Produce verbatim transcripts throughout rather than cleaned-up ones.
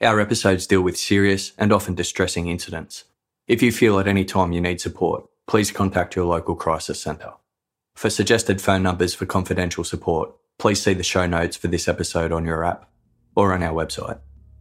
Our episodes deal with serious and often distressing incidents. If you feel at any time you need support, please contact your local crisis centre. For suggested phone numbers for confidential support, please see the show notes for this episode on your app or on our website.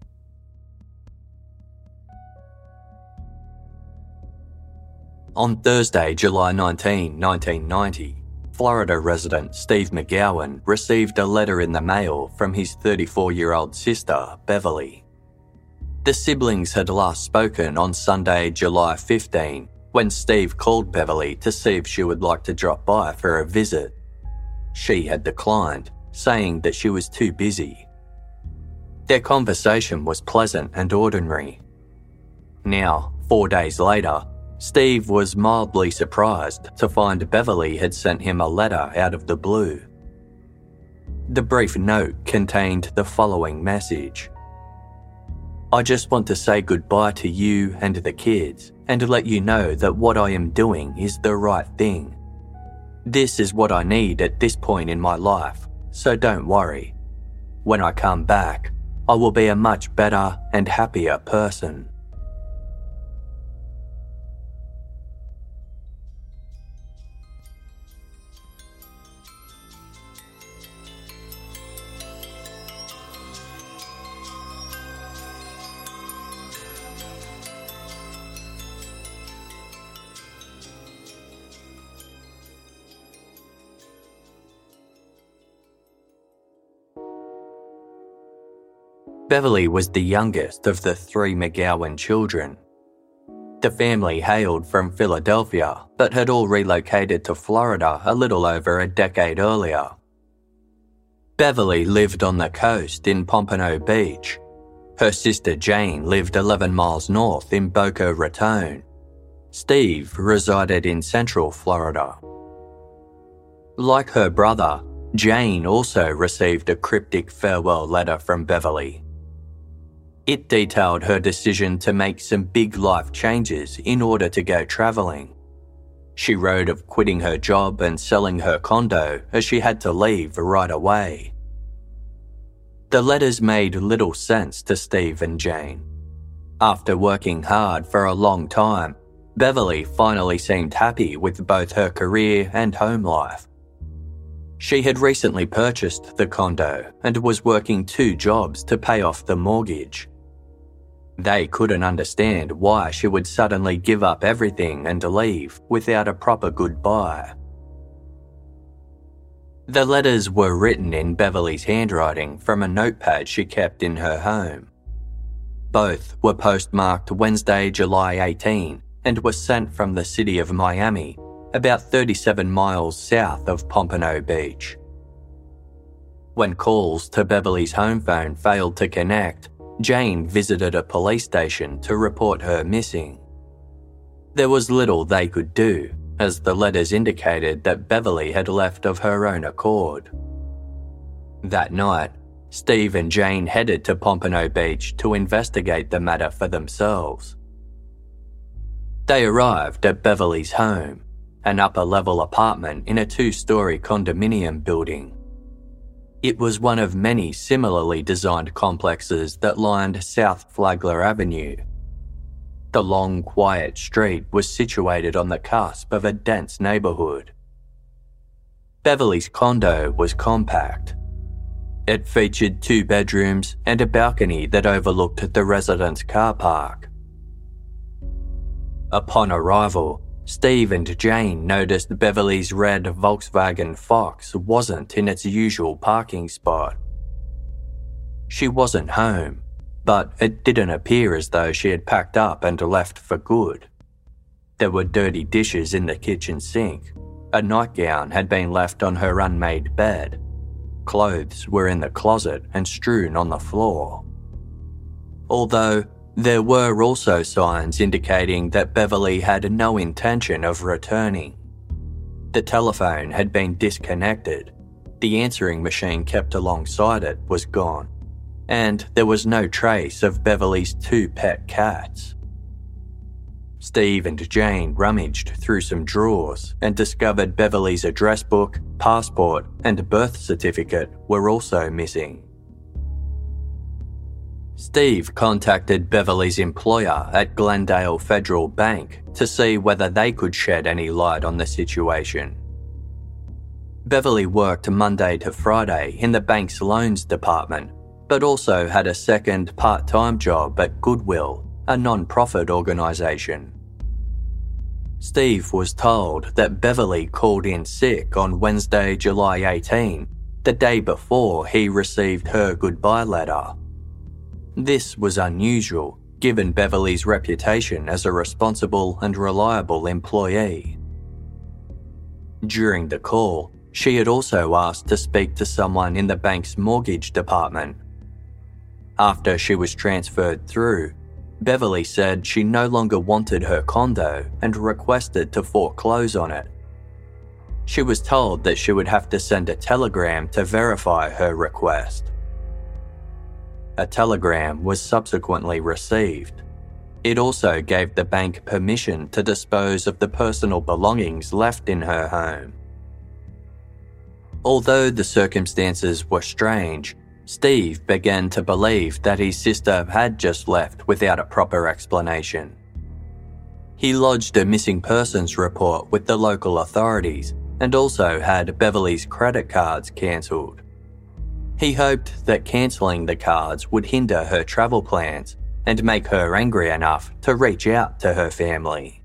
On Thursday, July nineteenth, nineteen ninety, Florida resident Steve McGowan received a letter in the mail from his thirty-four-year-old sister, Beverly. The siblings had last spoken on Sunday, July fifteenth, when Steve called Beverly to see if she would like to drop by for a visit. She had declined, saying that she was too busy. Their conversation was pleasant and ordinary. Now, four days later, Steve was mildly surprised to find Beverly had sent him a letter out of the blue. The brief note contained the following message. I just want to say goodbye to you and the kids and let you know that what I am doing is the right thing. This is what I need at this point in my life, so don't worry. When I come back, I will be a much better and happier person. Beverly was the youngest of the three McGowan children. The family hailed from Philadelphia but had all relocated to Florida a little over a decade earlier. Beverly lived on the coast in Pompano Beach. Her sister Jane lived eleven miles north in Boca Raton. Steve resided in Central Florida. Like her brother, Jane also received a cryptic farewell letter from Beverly. It detailed her decision to make some big life changes in order to go travelling. She wrote of quitting her job and selling her condo as she had to leave right away. The letters made little sense to Steve and Jane. After working hard for a long time, Beverly finally seemed happy with both her career and home life. She had recently purchased the condo and was working two jobs to pay off the mortgage. They couldn't understand why she would suddenly give up everything and leave without a proper goodbye. The letters were written in Beverly's handwriting from a notepad she kept in her home. Both were postmarked Wednesday, July eighteenth, and were sent from the city of Miami, about thirty-seven miles south of Pompano Beach. When calls to Beverly's home phone failed to connect, Jane visited a police station to report her missing. There was little they could do, as the letters indicated that Beverly had left of her own accord. That night, Steve and Jane headed to Pompano Beach to investigate the matter for themselves. They arrived at Beverly's home, an upper-level apartment in a two-story condominium building. It was one of many similarly designed complexes that lined South Flagler Avenue. The long, quiet street was situated on the cusp of a dense neighbourhood. Beverly's condo was compact. It featured two bedrooms and a balcony that overlooked the residence car park. Upon arrival, Steve and Jane noticed Beverly's red Volkswagen Fox wasn't in its usual parking spot. She wasn't home, but it didn't appear as though she had packed up and left for good. There were dirty dishes in the kitchen sink. A nightgown had been left on her unmade bed. Clothes were in the closet and strewn on the floor. Although there were also signs indicating that Beverly had no intention of returning. The telephone had been disconnected, the answering machine kept alongside it was gone, and there was no trace of Beverly's two pet cats. Steve and Jane rummaged through some drawers and discovered Beverly's address book, passport, and birth certificate were also missing. Steve contacted Beverly's employer at Glendale Federal Bank to see whether they could shed any light on the situation. Beverly worked Monday to Friday in the bank's loans department, but also had a second part-time job at Goodwill, a non-profit organisation. Steve was told that Beverly called in sick on Wednesday, July eighteenth, the day before he received her goodbye letter. This was unusual, given Beverly's reputation as a responsible and reliable employee. During the call, she had also asked to speak to someone in the bank's mortgage department. After she was transferred through, Beverly said she no longer wanted her condo and requested to foreclose on it. She was told that she would have to send a telegram to verify her request. A telegram was subsequently received. It also gave the bank permission to dispose of the personal belongings left in her home. Although the circumstances were strange, Steve began to believe that his sister had just left without a proper explanation. He lodged a missing persons report with the local authorities and also had Beverly's credit cards cancelled. He hoped that cancelling the cards would hinder her travel plans and make her angry enough to reach out to her family.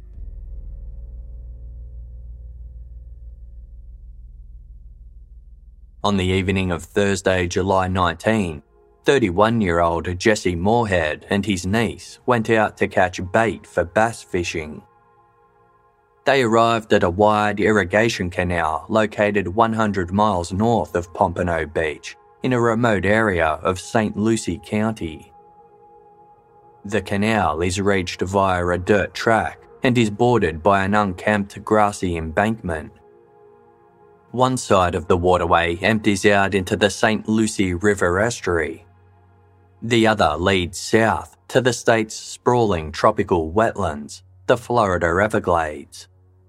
On the evening of Thursday, July nineteenth, thirty-one-year-old Jesse Moorhead and his niece went out to catch bait for bass fishing. They arrived at a wide irrigation canal located one hundred miles north of Pompano Beach, in a remote area of Saint Lucie County. The canal is reached via a dirt track and is bordered by an unkempt grassy embankment. One side of the waterway empties out into the Saint Lucie River estuary. The other leads south to the state's sprawling tropical wetlands, the Florida Everglades.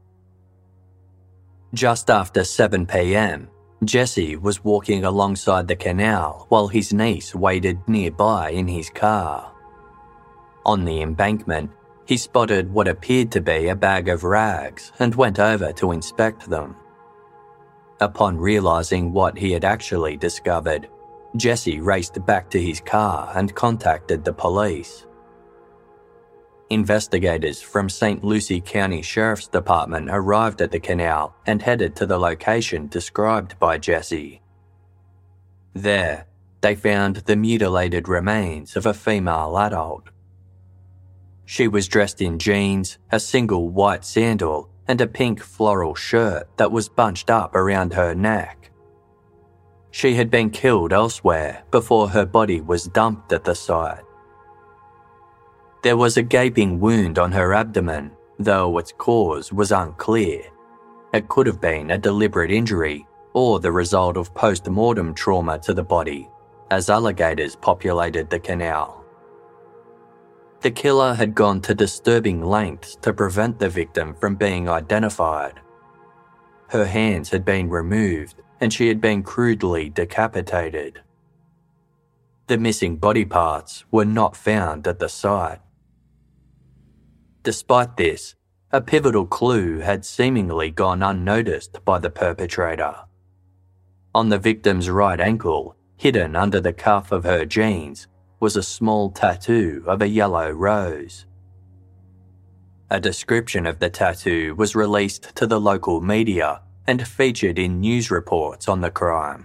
Just after seven p.m, Jesse was walking alongside the canal while his niece waited nearby in his car. On the embankment, he spotted what appeared to be a bag of rags and went over to inspect them. Upon realising what he had actually discovered, Jesse raced back to his car and contacted the police. Investigators from Saint Lucie County Sheriff's Department arrived at the canal and headed to the location described by Jesse. There, they found the mutilated remains of a female adult. She was dressed in jeans, a single white sandal, and a pink floral shirt that was bunched up around her neck. She had been killed elsewhere before her body was dumped at the site. There was a gaping wound on her abdomen, though its cause was unclear. It could have been a deliberate injury or the result of post-mortem trauma to the body, as alligators populated the canal. The killer had gone to disturbing lengths to prevent the victim from being identified. Her hands had been removed and she had been crudely decapitated. The missing body parts were not found at the site. Despite this, a pivotal clue had seemingly gone unnoticed by the perpetrator. On the victim's right ankle, hidden under the cuff of her jeans, was a small tattoo of a yellow rose. A description of the tattoo was released to the local media and featured in news reports on the crime.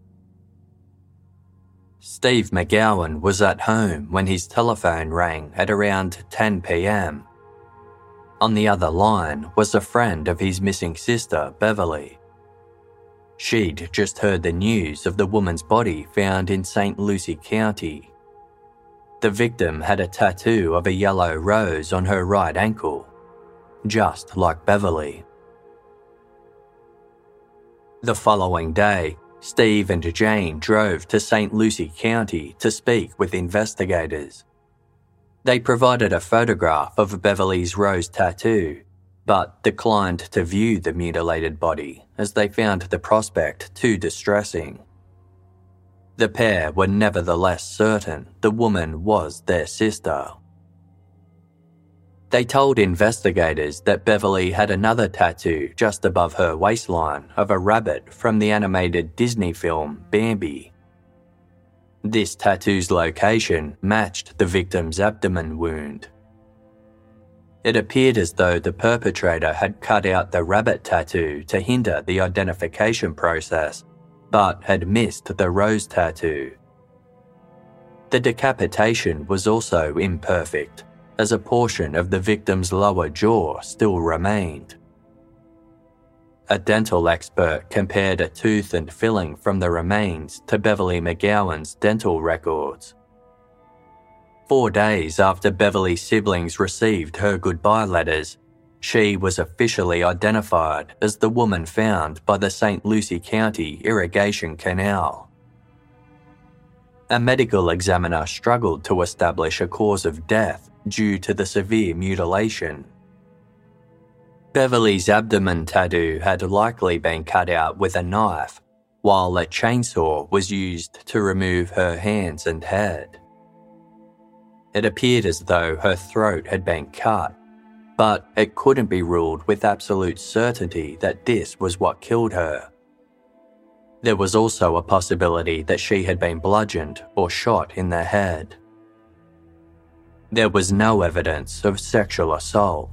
Steve McGowan was at home when his telephone rang at around ten p.m. On the other line was a friend of his missing sister, Beverly. She'd just heard the news of the woman's body found in Saint Lucie County. The victim had a tattoo of a yellow rose on her right ankle, just like Beverly. The following day, Steve and Jane drove to Saint Lucie County to speak with investigators. They provided a photograph of Beverly's rose tattoo, but declined to view the mutilated body as they found the prospect too distressing. The pair were nevertheless certain the woman was their sister. They told investigators that Beverly had another tattoo just above her waistline of a rabbit from the animated Disney film Bambi. This tattoo's location matched the victim's abdomen wound. It appeared as though the perpetrator had cut out the rabbit tattoo to hinder the identification process, but had missed the rose tattoo. The decapitation was also imperfect, as a portion of the victim's lower jaw still remained. A dental expert compared a tooth and filling from the remains to Beverly McGowan's dental records. Four days after Beverly's siblings received her goodbye letters, she was officially identified as the woman found by the Saint Lucie County irrigation canal. A medical examiner struggled to establish a cause of death due to the severe mutilation. Beverly's abdomen tattoo had likely been cut out with a knife, while a chainsaw was used to remove her hands and head. It appeared as though her throat had been cut, but it couldn't be ruled with absolute certainty that this was what killed her. There was also a possibility that she had been bludgeoned or shot in the head. There was no evidence of sexual assault.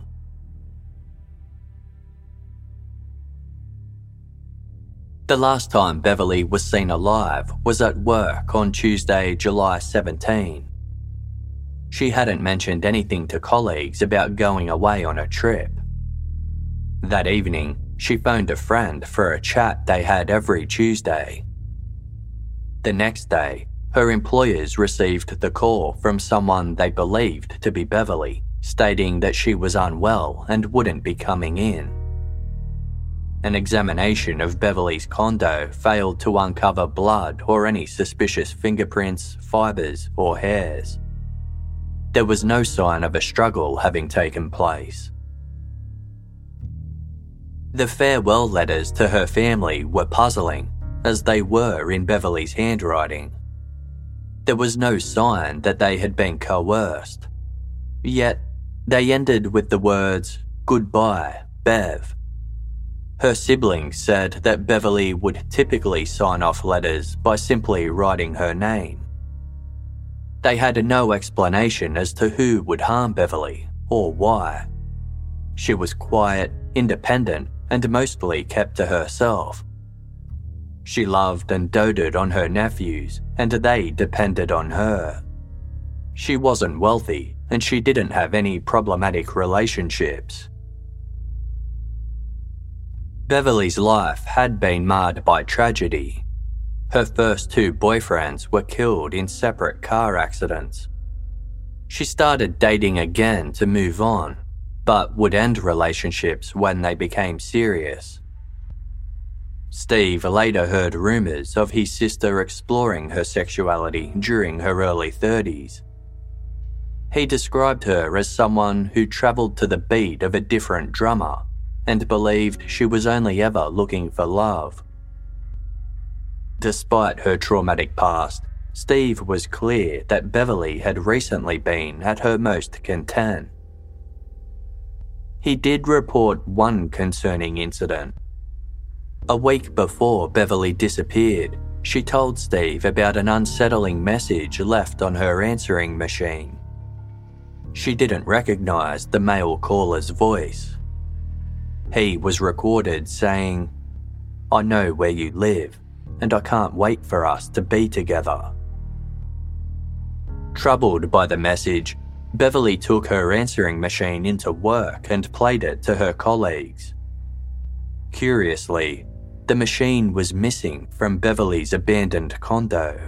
The last time Beverly was seen alive was at work on Tuesday, July seventeenth. She hadn't mentioned anything to colleagues about going away on a trip. That evening, she phoned a friend for a chat they had every Tuesday. The next day, her employers received the call from someone they believed to be Beverly, stating that she was unwell and wouldn't be coming in. An examination of Beverly's condo failed to uncover blood or any suspicious fingerprints, fibres, or hairs. There was no sign of a struggle having taken place. The farewell letters to her family were puzzling, as they were in Beverly's handwriting. There was no sign that they had been coerced. Yet, they ended with the words, "Goodbye, Bev." Her siblings said that Beverly would typically sign off letters by simply writing her name. They had no explanation as to who would harm Beverly or why. She was quiet, independent, and mostly kept to herself. She loved and doted on her nephews, and they depended on her. She wasn't wealthy, and she didn't have any problematic relationships. Beverly's life had been marred by tragedy. Her first two boyfriends were killed in separate car accidents. She started dating again to move on, but would end relationships when they became serious. Steve later heard rumours of his sister exploring her sexuality during her early thirties. He described her as someone who travelled to the beat of a different drummer and believed she was only ever looking for love. Despite her traumatic past, Steve was clear that Beverly had recently been at her most content. He did report one concerning incident. A week before Beverly disappeared, she told Steve about an unsettling message left on her answering machine. She didn't recognise the male caller's voice. He was recorded saying, "I know where you live, and I can't wait for us to be together." Troubled by the message, Beverly took her answering machine into work and played it to her colleagues. Curiously, the machine was missing from Beverly's abandoned condo.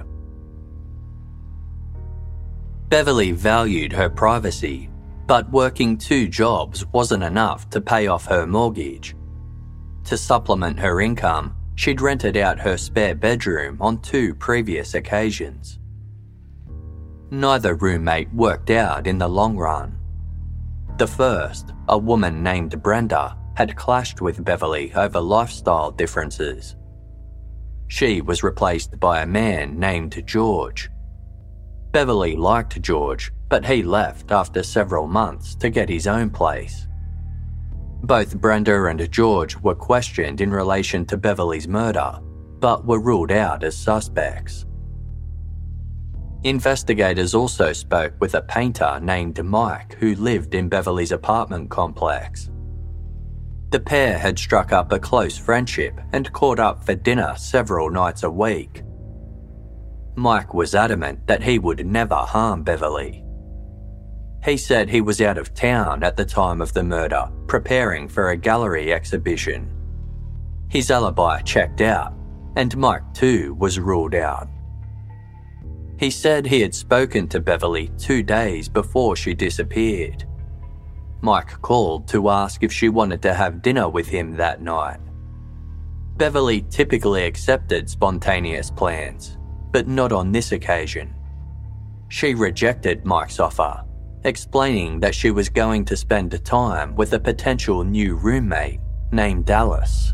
Beverly valued her privacy, but working two jobs wasn't enough to pay off her mortgage. To supplement her income, she'd rented out her spare bedroom on two previous occasions. Neither roommate worked out in the long run. The first, a woman named Brenda, had clashed with Beverly over lifestyle differences. She was replaced by a man named George. Beverly liked George, but he left after several months to get his own place. Both Brenda and George were questioned in relation to Beverly's murder, but were ruled out as suspects. Investigators also spoke with a painter named Mike who lived in Beverly's apartment complex. The pair had struck up a close friendship and caught up for dinner several nights a week. Mike was adamant that he would never harm Beverly. He said he was out of town at the time of the murder, preparing for a gallery exhibition. His alibi checked out, and Mike too was ruled out. He said he had spoken to Beverly two days before she disappeared. Mike called to ask if she wanted to have dinner with him that night. Beverly typically accepted spontaneous plans, but not on this occasion. She rejected Mike's offer, explaining that she was going to spend time with a potential new roommate named Alice.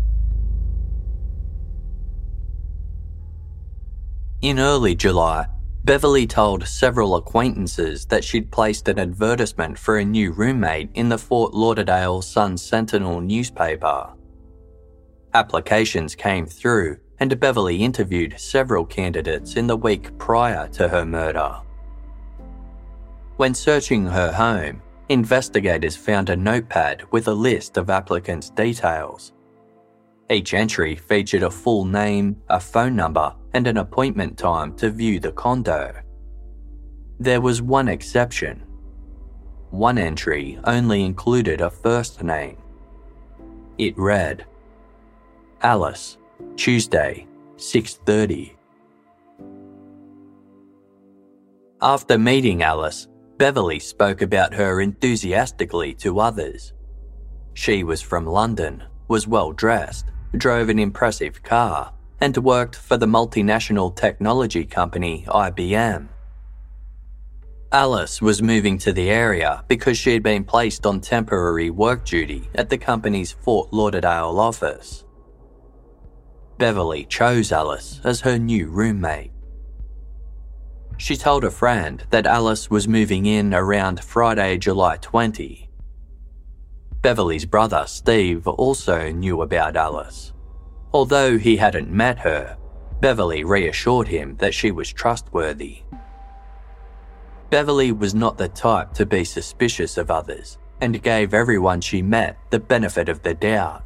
In early July, Beverly told several acquaintances that she'd placed an advertisement for a new roommate in the Fort Lauderdale Sun-Sentinel newspaper. Applications came through, and Beverly interviewed several candidates in the week prior to her murder. When searching her home, investigators found a notepad with a list of applicants' details. Each entry featured a full name, a phone number, and an appointment time to view the condo. There was one exception. One entry only included a first name. It read, Alice, Tuesday, six thirty. After meeting Alice, Beverly spoke about her enthusiastically to others. She was from London, was well dressed, drove an impressive car, and worked for the multinational technology company I B M. Alice was moving to the area because she had been placed on temporary work duty at the company's Fort Lauderdale office. Beverly chose Alice as her new roommate. She told a friend that Alice was moving in around Friday, July twentieth. Beverly's brother, Steve, also knew about Alice. Although he hadn't met her, Beverly reassured him that she was trustworthy. Beverly was not the type to be suspicious of others and gave everyone she met the benefit of the doubt.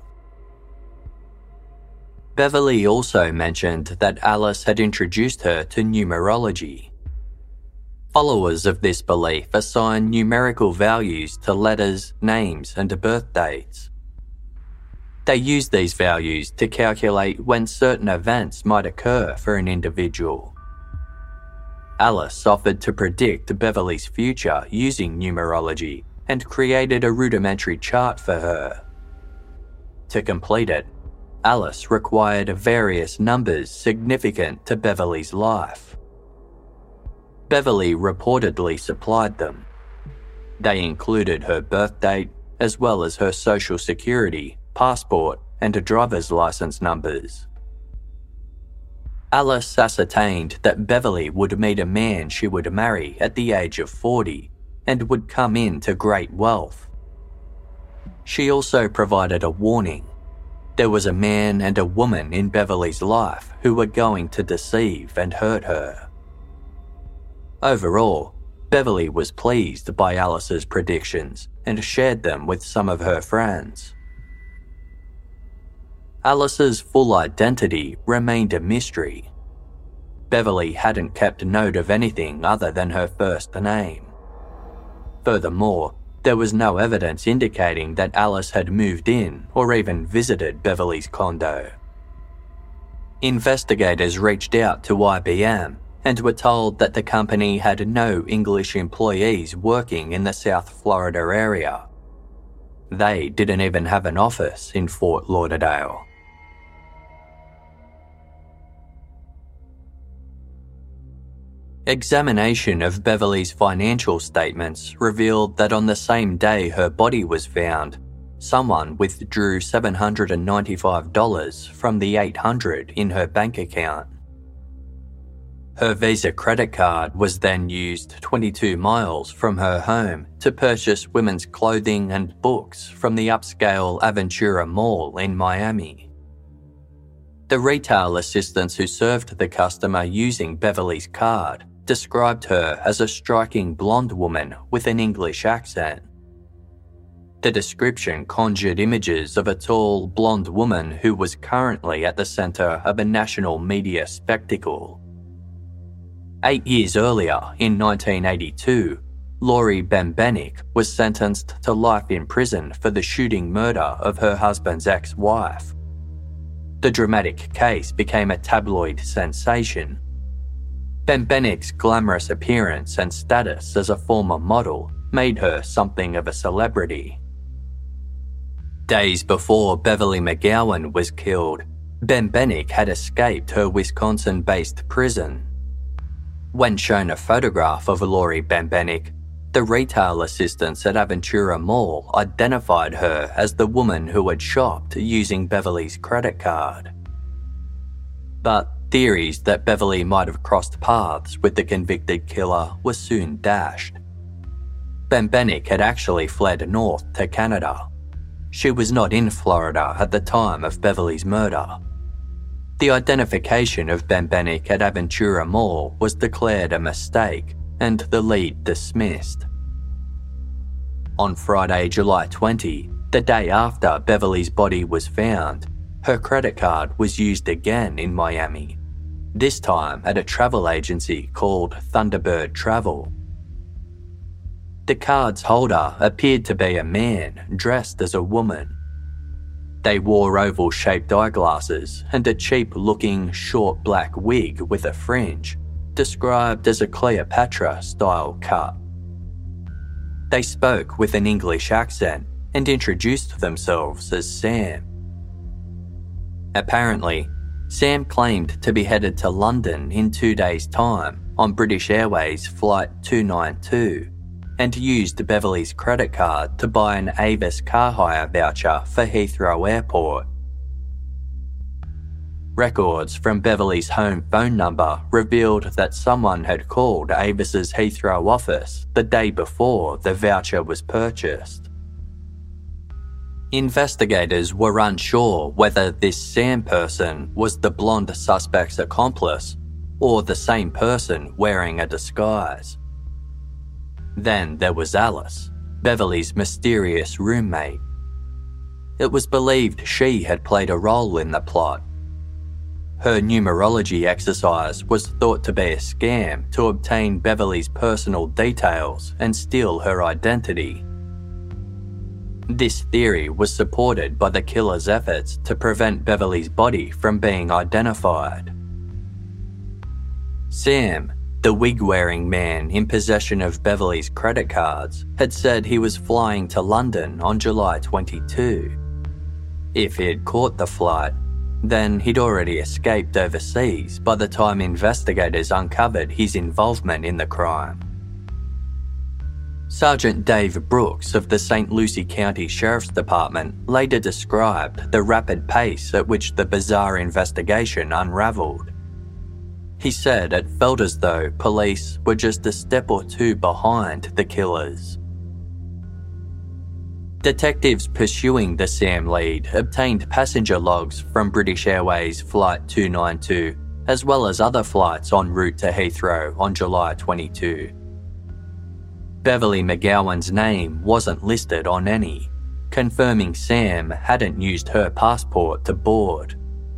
Beverly also mentioned that Alice had introduced her to numerology. Followers of this belief assign numerical values to letters, names, and birth dates. They use these values to calculate when certain events might occur for an individual. Alice offered to predict Beverly's future using numerology and created a rudimentary chart for her. To complete it, Alice required various numbers significant to Beverly's life. Beverly reportedly supplied them. They included her birth date, as well as her social security, passport, and driver's license numbers. Alice ascertained that Beverly would meet a man she would marry at the age of forty and would come into great wealth. She also provided a warning. There was a man and a woman in Beverly's life who were going to deceive and hurt her. Overall, Beverly was pleased by Alice's predictions and shared them with some of her friends. Alice's full identity remained a mystery. Beverly hadn't kept note of anything other than her first name. Furthermore, there was no evidence indicating that Alice had moved in or even visited Beverly's condo. Investigators reached out to I B M and were told that the company had no English employees working in the South Florida area. They didn't even have an office in Fort Lauderdale. Examination of Beverly's financial statements revealed that on the same day her body was found, someone withdrew seven hundred ninety-five dollars from the eight hundred dollars in her bank account. Her Visa credit card was then used twenty-two miles from her home to purchase women's clothing and books from the upscale Aventura Mall in Miami. The retail assistants who served the customer using Beverly's card described her as a striking blonde woman with an English accent. The description conjured images of a tall, blonde woman who was currently at the centre of a national media spectacle. Eight years earlier, in nineteen eighty-two, Lori Bembenek was sentenced to life in prison for the shooting murder of her husband's ex-wife. The dramatic case became a tabloid sensation. Bembenek's glamorous appearance and status as a former model made her something of a celebrity. Days before Beverly McGowan was killed, Bembenek had escaped her Wisconsin-based prison. When shown a photograph of Lori Bembenek, the retail assistants at Aventura Mall identified her as the woman who had shopped using Beverly's credit card. But theories that Beverly might have crossed paths with the convicted killer were soon dashed. Bembenek had actually fled north to Canada. She was not in Florida at the time of Beverly's murder. The identification of Bembenek at Aventura Mall was declared a mistake and the lead dismissed. On Friday, July twentieth, the day after Beverly's body was found, her credit card was used again in Miami, this time at a travel agency called Thunderbird Travel. The card's holder appeared to be a man dressed as a woman. They wore oval-shaped eyeglasses and a cheap-looking short black wig with a fringe, described as a Cleopatra-style cut. They spoke with an English accent and introduced themselves as Sam. Apparently, Sam claimed to be headed to London in two days' time on British Airways Flight two ninety-two and used Beverly's credit card to buy an Avis car hire voucher for Heathrow Airport. Records from Beverly's home phone number revealed that someone had called Avis's Heathrow office the day before the voucher was purchased. Investigators were unsure whether this Sam person was the blonde suspect's accomplice or the same person wearing a disguise. Then there was Alice, Beverly's mysterious roommate. It was believed she had played a role in the plot. Her numerology exercise was thought to be a scam to obtain Beverly's personal details and steal her identity. This theory was supported by the killer's efforts to prevent Beverly's body from being identified. Sam, the wig-wearing man in possession of Beverly's credit cards, had said he was flying to London on July twenty-second. If he had caught the flight, then he'd already escaped overseas by the time investigators uncovered his involvement in the crime. Sergeant Dave Brooks of the Saint Lucie County Sheriff's Department later described the rapid pace at which the bizarre investigation unravelled. He said it felt as though police were just a step or two behind the killers. Detectives pursuing the Sam lead obtained passenger logs from British Airways Flight two ninety-two, as well as other flights en route to Heathrow on July twenty-second. Beverly McGowan's name wasn't listed on any, confirming Sam hadn't used her passport to board.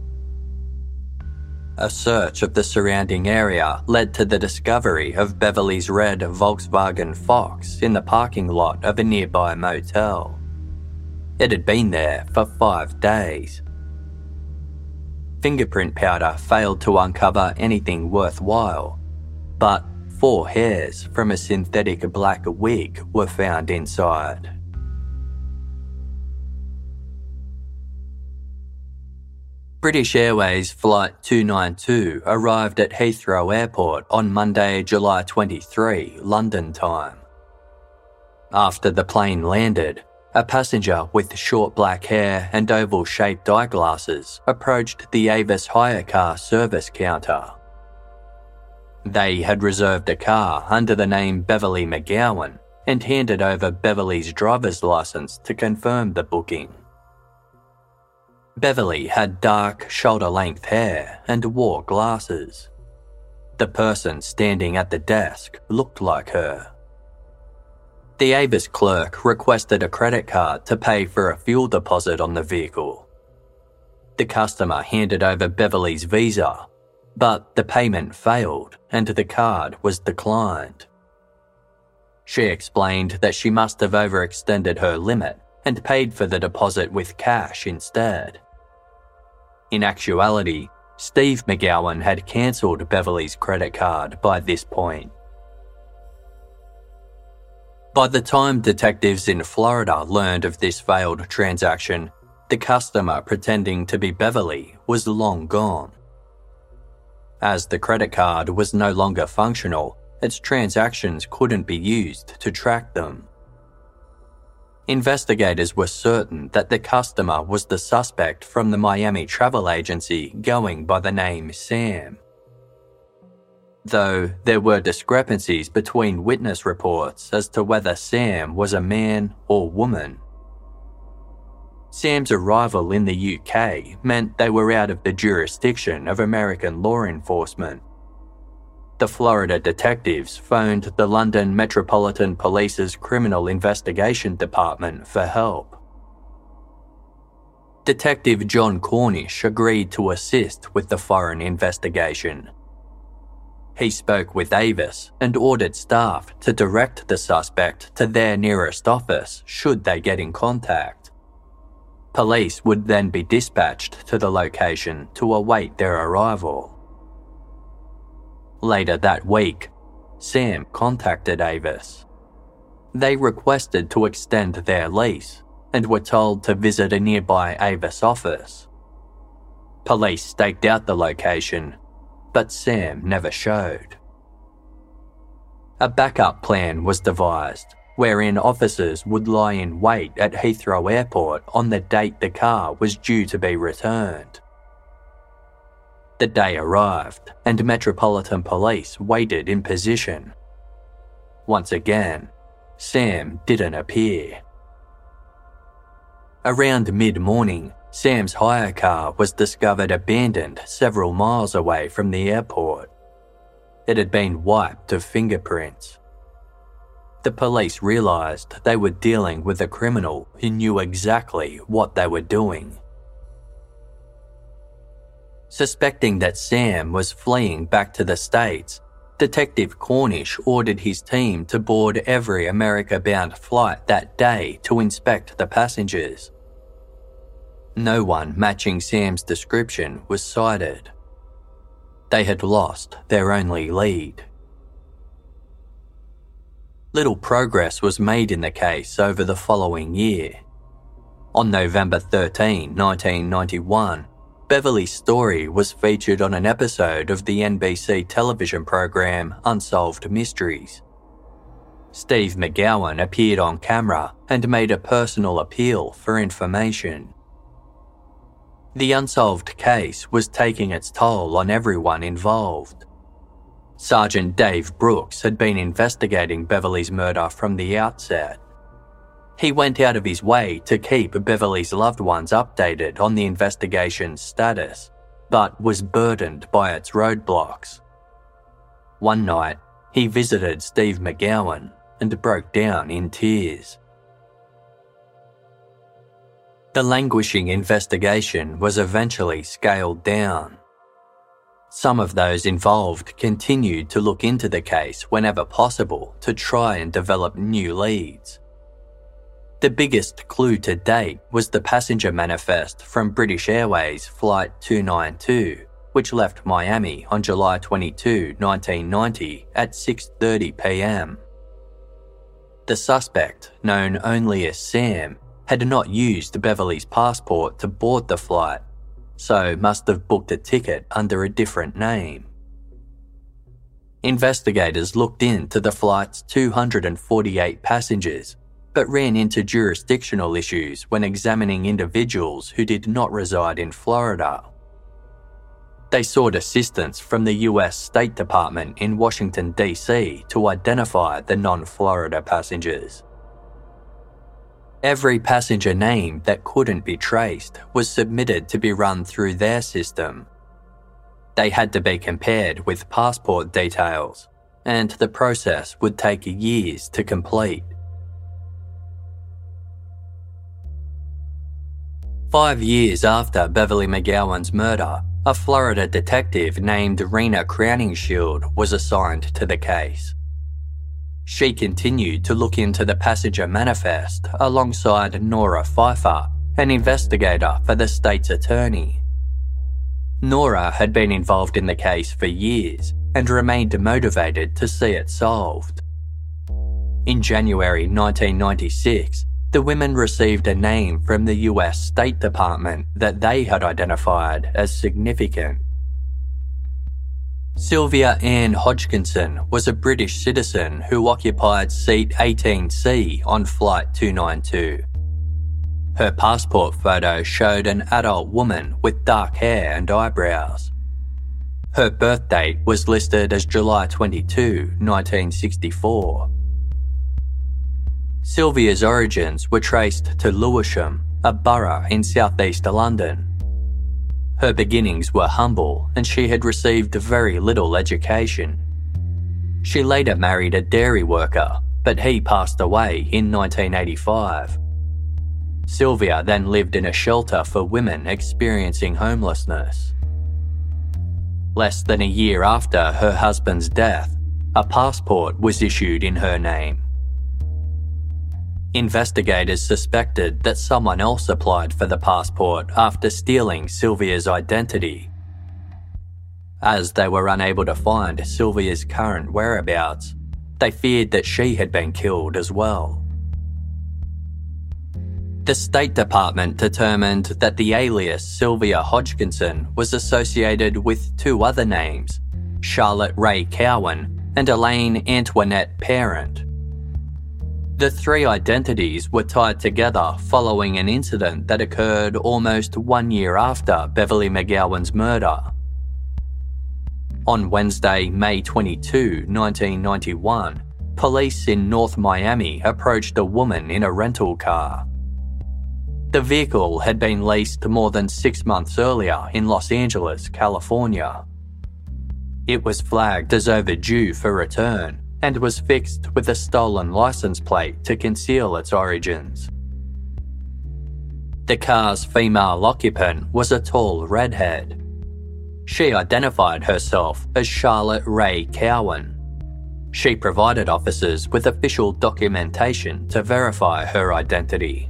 A search of the surrounding area led to the discovery of Beverly's red Volkswagen Fox in the parking lot of a nearby motel. It had been there for five days. Fingerprint powder failed to uncover anything worthwhile, but four hairs from a synthetic black wig were found inside. British Airways Flight two ninety-two arrived at Heathrow Airport on Monday, July twenty-third, London time. After the plane landed, a passenger with short black hair and oval-shaped eyeglasses approached the Avis hire car service counter. They had reserved a car under the name Beverly McGowan and handed over Beverly's driver's license to confirm the booking. Beverly had dark, shoulder-length hair and wore glasses. The person standing at the desk looked like her. The Avis clerk requested a credit card to pay for a fuel deposit on the vehicle. The customer handed over Beverly's Visa, but the payment failed and the card was declined. She explained that she must have overextended her limit and paid for the deposit with cash instead. In actuality, Steve McGowan had cancelled Beverly's credit card by this point. By the time detectives in Florida learned of this failed transaction, the customer pretending to be Beverly was long gone. As the credit card was no longer functional, its transactions couldn't be used to track them. Investigators were certain that the customer was the suspect from the Miami travel agency going by the name Sam. Though there were discrepancies between witness reports as to whether Sam was a man or woman. Sam's arrival in the U K meant they were out of the jurisdiction of American law enforcement. The Florida detectives phoned the London Metropolitan Police's Criminal Investigation Department for help. Detective John Cornish agreed to assist with the foreign investigation. He spoke with Avis and ordered staff to direct the suspect to their nearest office should they get in contact. Police would then be dispatched to the location to await their arrival. Later that week, Sam contacted Avis. They requested to extend their lease and were told to visit a nearby Avis office. Police staked out the location, but Sam never showed. A backup plan was devised, wherein officers would lie in wait at Heathrow Airport on the date the car was due to be returned. The day arrived, and Metropolitan Police waited in position. Once again, Sam didn't appear. Around mid-morning, Sam's hire car was discovered abandoned several miles away from the airport. It had been wiped of fingerprints. The police realised they were dealing with a criminal who knew exactly what they were doing. Suspecting that Sam was fleeing back to the States, Detective Cornish ordered his team to board every America-bound flight that day to inspect the passengers. No one matching Sam's description was sighted. They had lost their only lead. Little progress was made in the case over the following year. On November thirteenth, nineteen ninety-one, Beverly's story was featured on an episode of the N B C television program Unsolved Mysteries. Steve McGowan appeared on camera and made a personal appeal for information. The unsolved case was taking its toll on everyone involved. Sergeant Dave Brooks had been investigating Beverly's murder from the outset. He went out of his way to keep Beverly's loved ones updated on the investigation's status, but was burdened by its roadblocks. One night, he visited Steve McGowan and broke down in tears. The languishing investigation was eventually scaled down. Some of those involved continued to look into the case whenever possible to try and develop new leads. The biggest clue to date was the passenger manifest from British Airways Flight two ninety-two, which left Miami on July twenty-second, nineteen ninety at six thirty p m. The suspect, known only as Sam, had not used Beverly's passport to board the flight, so must have booked a ticket under a different name. Investigators looked into the flight's two hundred forty-eight passengers, but ran into jurisdictional issues when examining individuals who did not reside in Florida. They sought assistance from the U S State Department in Washington, D C to identify the non-Florida passengers. Every passenger name that couldn't be traced was submitted to be run through their system. They had to be compared with passport details, and the process would take years to complete. Five years after Beverly McGowan's murder, a Florida detective named Rena Crowningshield was assigned to the case. She continued to look into the passenger manifest alongside Nora Pfeiffer, an investigator for the state's attorney. Nora had been involved in the case for years and remained motivated to see it solved. In January nineteen ninety-six, the women received a name from the U S State Department that they had identified as significant. Sylvia Ann Hodgkinson was a British citizen who occupied seat eighteen C on Flight two ninety-two. Her passport photo showed an adult woman with dark hair and eyebrows. Her birth date was listed as July twenty-second, nineteen sixty-four. Sylvia's origins were traced to Lewisham, a borough in southeast London. Her beginnings were humble and she had received very little education. She later married a dairy worker, but he passed away in nineteen eighty-five. Sylvia then lived in a shelter for women experiencing homelessness. Less than a year after her husband's death, a passport was issued in her name. Investigators suspected that someone else applied for the passport after stealing Sylvia's identity. As they were unable to find Sylvia's current whereabouts, they feared that she had been killed as well. The State Department determined that the alias Sylvia Hodgkinson was associated with two other names, Charlotte Ray Cowan and Elaine Antoinette Parent. The three identities were tied together following an incident that occurred almost one year after Beverly McGowan's murder. On Wednesday, May twenty-second, nineteen ninety-one, police in North Miami approached a woman in a rental car. The vehicle had been leased more than six months earlier in Los Angeles, California. It was flagged as overdue for return and was fixed with a stolen license plate to conceal its origins. The car's female occupant was a tall redhead. She identified herself as Charlotte Ray Cowan. She provided officers with official documentation to verify her identity.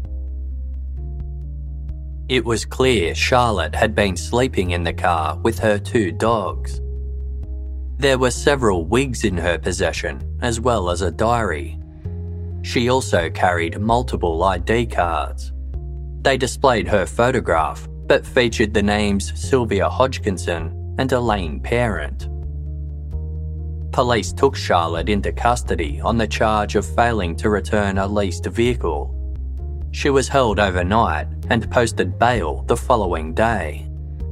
It was clear Charlotte had been sleeping in the car with her two dogs. There were several wigs in her possession, as well as a diary. She also carried multiple I D cards. They displayed her photograph, but featured the names Sylvia Hodgkinson and Elaine Parent. Police took Charlotte into custody on the charge of failing to return a leased vehicle. She was held overnight and posted bail the following day.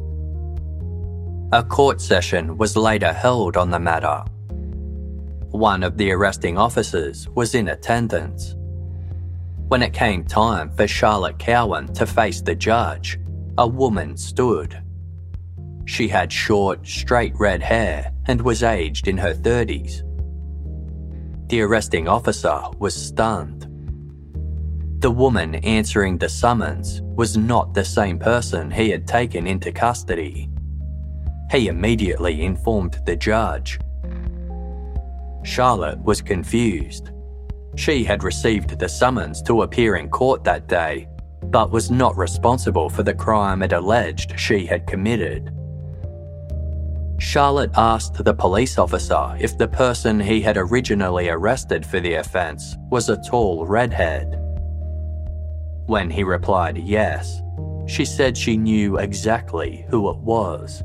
A court session was later held on the matter. One of the arresting officers was in attendance. When it came time for Charlotte Cowan to face the judge, a woman stood. She had short, straight red hair and was aged in her thirties. The arresting officer was stunned. The woman answering the summons was not the same person he had taken into custody. He immediately informed the judge. Charlotte was confused. She had received the summons to appear in court that day, but was not responsible for the crime it alleged she had committed. Charlotte asked the police officer if the person he had originally arrested for the offence was a tall redhead. When he replied yes, she said she knew exactly who it was.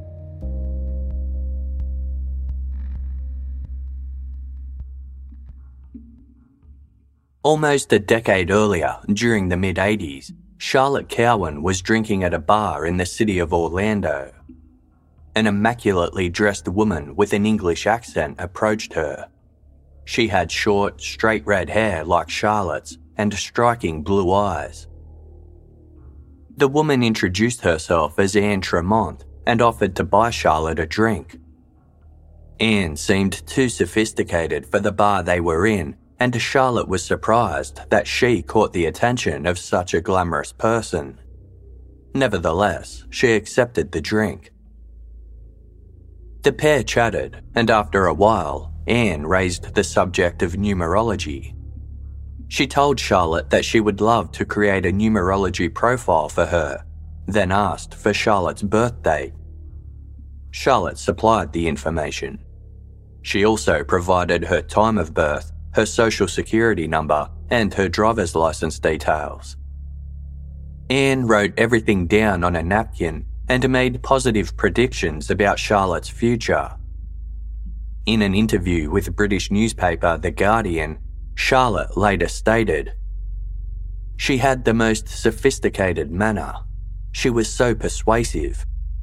Almost a decade earlier, during the mid-eighties, Charlotte Cowan was drinking at a bar in the city of Orlando. An immaculately dressed woman with an English accent approached her. She had short, straight red hair like Charlotte's and striking blue eyes. The woman introduced herself as Anne Tremont and offered to buy Charlotte a drink. Anne seemed too sophisticated for the bar they were in, and Charlotte was surprised that she caught the attention of such a glamorous person. Nevertheless, she accepted the drink. The pair chatted, and after a while, Anne raised the subject of numerology. She told Charlotte that she would love to create a numerology profile for her, then asked for Charlotte's birth date. Charlotte supplied the information. She also provided her time of birth, her social security number, and her driver's license details. Anne wrote everything down on a napkin and made positive predictions about Charlotte's future. In an interview with British newspaper The Guardian, Charlotte later stated, "She had the most sophisticated manner. She was so persuasive."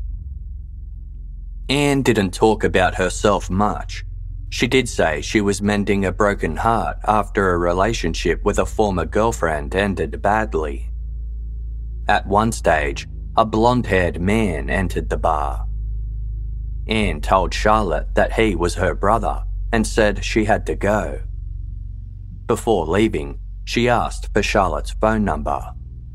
Anne didn't talk about herself much. She did say she was mending a broken heart after a relationship with a former girlfriend ended badly. At one stage, a blonde-haired man entered the bar. Anne told Charlotte that he was her brother and said she had to go. Before leaving, she asked for Charlotte's phone number.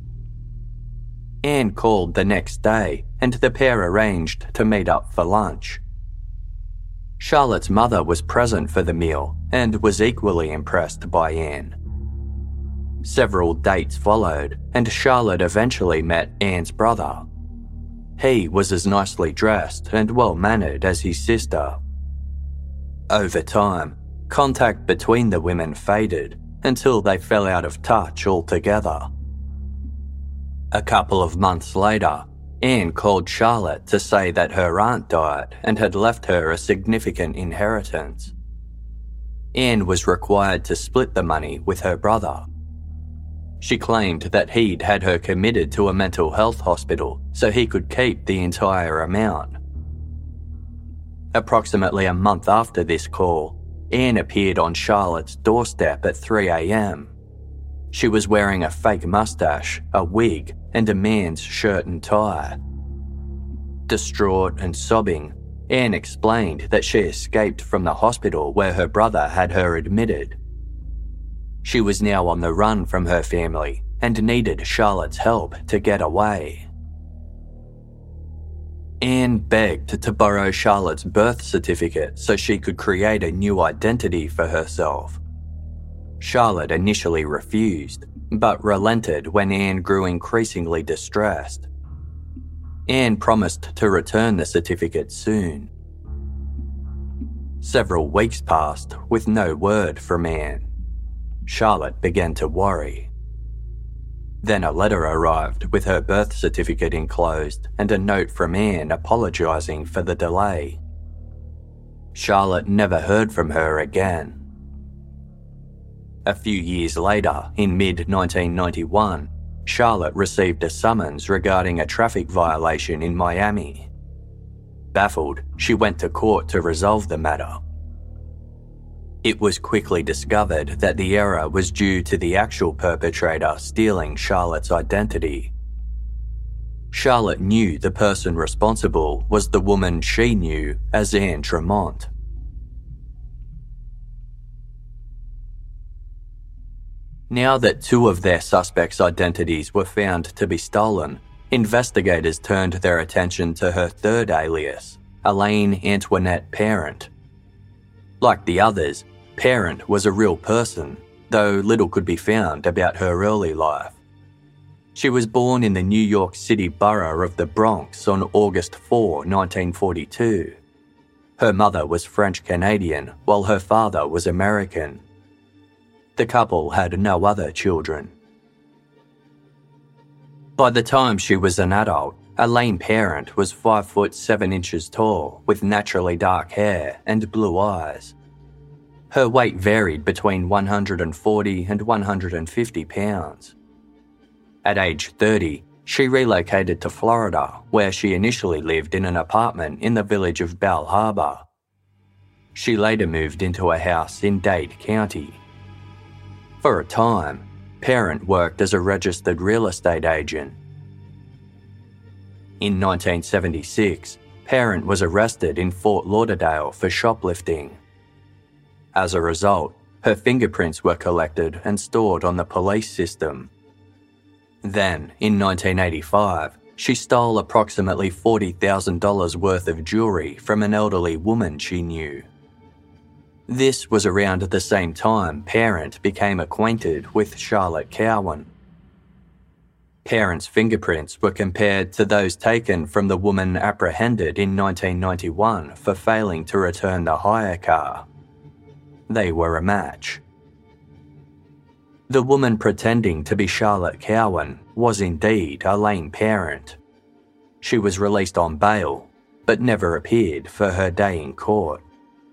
Anne called the next day and the pair arranged to meet up for lunch. Charlotte's mother was present for the meal and was equally impressed by Anne. Several dates followed, and Charlotte eventually met Anne's brother. He was as nicely dressed and well-mannered as his sister. Over time, contact between the women faded until they fell out of touch altogether. A couple of months later, Anne called Charlotte to say that her aunt died and had left her a significant inheritance. Anne was required to split the money with her brother. She claimed that he'd had her committed to a mental health hospital so he could keep the entire amount. Approximately a month after this call, Anne appeared on Charlotte's doorstep at three a.m. She was wearing a fake mustache, a wig, and a man's shirt and tie. Distraught and sobbing, Anne explained that she escaped from the hospital where her brother had her admitted. She was now on the run from her family and needed Charlotte's help to get away. Anne begged to borrow Charlotte's birth certificate so she could create a new identity for herself. Charlotte initially refused, but relented when Anne grew increasingly distressed. Anne promised to return the certificate soon. Several weeks passed with no word from Anne. Charlotte began to worry. Then a letter arrived with her birth certificate enclosed and a note from Anne apologising for the delay. Charlotte never heard from her again. A few years later, in mid nineteen ninety-one, Charlotte received a summons regarding a traffic violation in Miami. Baffled, she went to court to resolve the matter. It was quickly discovered that the error was due to the actual perpetrator stealing Charlotte's identity. Charlotte knew the person responsible was the woman she knew as Anne Tremont. Now that two of their suspects' identities were found to be stolen, investigators turned their attention to her third alias, Elaine Antoinette Parent. Like the others, Parent was a real person, though little could be found about her early life. She was born in the New York City borough of the Bronx on August fourth, nineteen forty-two. Her mother was French-Canadian, while her father was American. The couple had no other children. By the time she was an adult, Elaine Parent was five foot seven inches tall with naturally dark hair and blue eyes. Her weight varied between one hundred forty and one hundred fifty pounds. At age thirty, she relocated to Florida, where she initially lived in an apartment in the village of Bal Harbour. She later moved into a house in Dade County. For a time, Parent worked as a registered real estate agent. In nineteen seventy-six, Parent was arrested in Fort Lauderdale for shoplifting. As a result, her fingerprints were collected and stored on the police system. Then, in nineteen eighty-five, she stole approximately forty thousand dollars worth of jewellery from an elderly woman she knew. This was around the same time Parent became acquainted with Charlotte Cowan. Parent's fingerprints were compared to those taken from the woman apprehended in nineteen ninety-one for failing to return the hire car. They were a match. The woman pretending to be Charlotte Cowan was indeed Elaine Parent. She was released on bail, but never appeared for her day in court.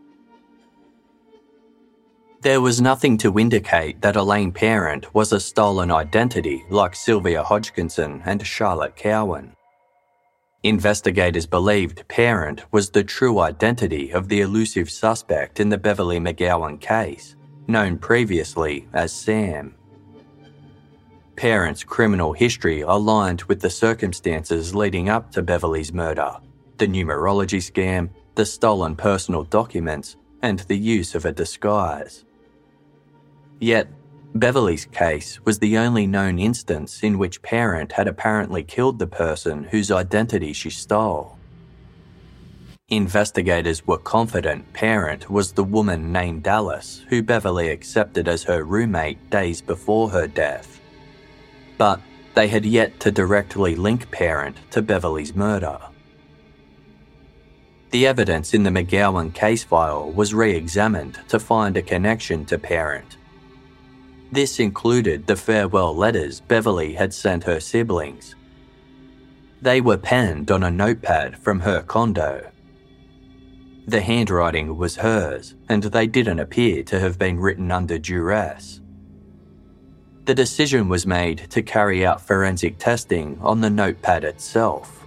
There was nothing to indicate that Elaine Parent was a stolen identity like Sylvia Hodgkinson and Charlotte Cowan. Investigators believed Parent was the true identity of the elusive suspect in the Beverly McGowan case, known previously as Sam. Parent's criminal history aligned with the circumstances leading up to Beverly's murder, the numerology scam, the stolen personal documents, and the use of a disguise. Yet, Beverly's case was the only known instance in which Parent had apparently killed the person whose identity she stole. Investigators were confident Parent was the woman named Dallas who Beverly accepted as her roommate days before her death. But they had yet to directly link Parent to Beverly's murder. The evidence in the McGowan case file was re-examined to find a connection to Parent. This included the farewell letters Beverly had sent her siblings. They were penned on a notepad from her condo. The handwriting was hers, and they didn't appear to have been written under duress. The decision was made to carry out forensic testing on the notepad itself.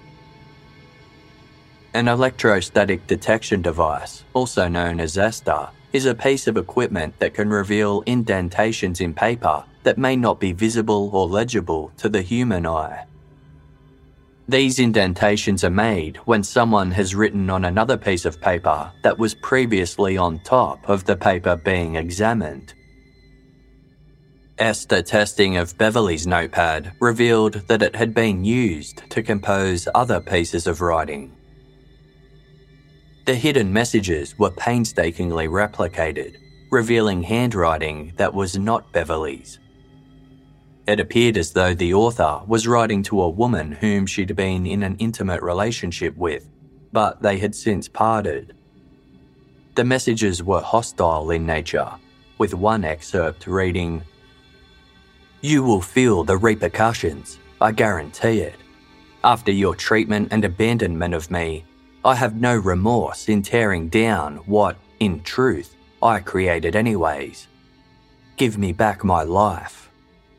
An electrostatic detection device, also known as ESTA, is a piece of equipment that can reveal indentations in paper that may not be visible or legible to the human eye. These indentations are made when someone has written on another piece of paper that was previously on top of the paper being examined. ESTA testing of Beverly's notepad revealed that it had been used to compose other pieces of writing. The hidden messages were painstakingly replicated, revealing handwriting that was not Beverly's. It appeared as though the author was writing to a woman whom she'd been in an intimate relationship with, but they had since parted. The messages were hostile in nature, with one excerpt reading, "You will feel the repercussions, I guarantee it. After your treatment and abandonment of me, I have no remorse in tearing down what, in truth, I created anyways. Give me back my life."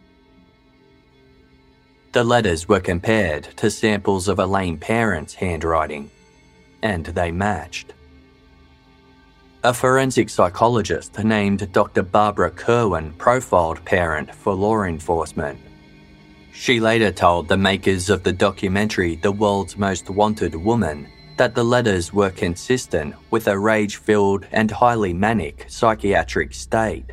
The letters were compared to samples of Elaine Parent's handwriting, and they matched. A forensic psychologist named Doctor Barbara Kerwin profiled Parent for law enforcement. She later told the makers of the documentary The World's Most Wanted Woman that the letters were consistent with a rage-filled and highly manic psychiatric state.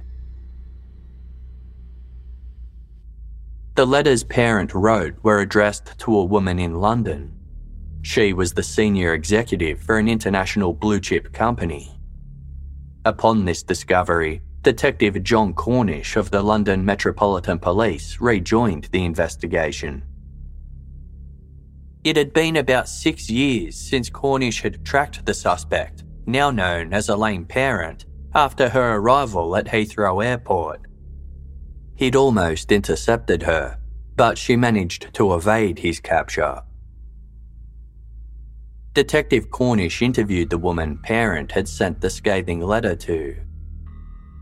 The letters Parent wrote were addressed to a woman in London. She was the senior executive for an international blue-chip company. Upon this discovery, Detective John Cornish of the London Metropolitan Police rejoined the investigation. It had been about six years since Cornish had tracked the suspect, now known as Elaine Parent, after her arrival at Heathrow Airport. He'd almost intercepted her, but she managed to evade his capture. Detective Cornish interviewed the woman Parent had sent the scathing letter to.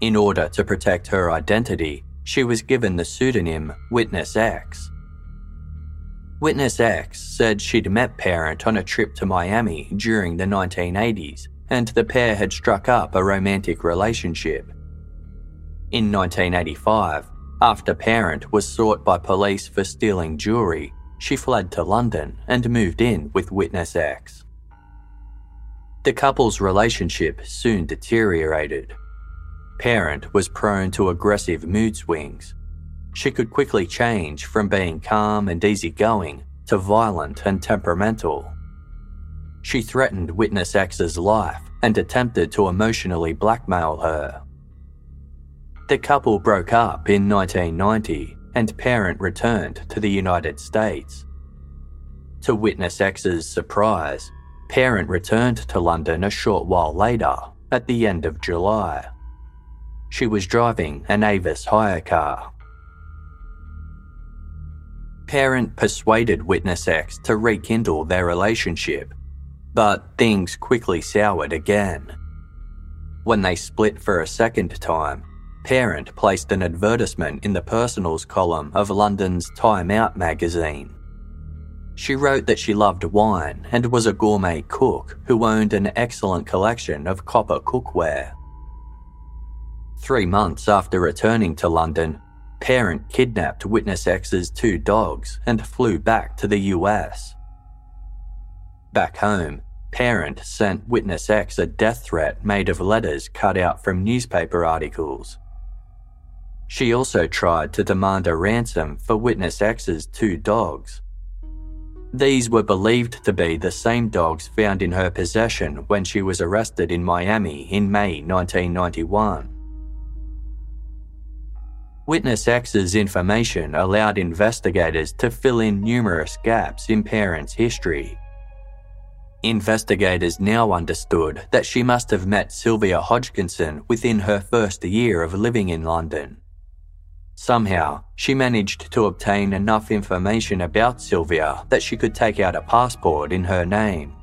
In order to protect her identity, she was given the pseudonym Witness X. Witness X said she'd met Parent on a trip to Miami during the nineteen eighties, and the pair had struck up a romantic relationship. In nineteen eighty-five, after Parent was sought by police for stealing jewellery, she fled to London and moved in with Witness X. The couple's relationship soon deteriorated. Parent was prone to aggressive mood swings. She could quickly change from being calm and easygoing to violent and temperamental. She threatened Witness X's life and attempted to emotionally blackmail her. The couple broke up in nineteen ninety and Parent returned to the United States. To Witness X's surprise, Parent returned to London a short while later, at the end of July. She was driving an Avis hire car. Parent persuaded Witness X to rekindle their relationship, but things quickly soured again. When they split for a second time, Parent placed an advertisement in the personals column of London's Time Out magazine. She wrote that she loved wine and was a gourmet cook who owned an excellent collection of copper cookware. Three months after returning to London, Parent kidnapped Witness X's two dogs and flew back to the U S. Back home, Parent sent Witness X a death threat made of letters cut out from newspaper articles. She also tried to demand a ransom for Witness X's two dogs. These were believed to be the same dogs found in her possession when she was arrested in Miami in May nineteen ninety-one. Witness X's information allowed investigators to fill in numerous gaps in Parent's history. Investigators now understood that she must have met Sylvia Hodgkinson within her first year of living in London. Somehow, she managed to obtain enough information about Sylvia that she could take out a passport in her name.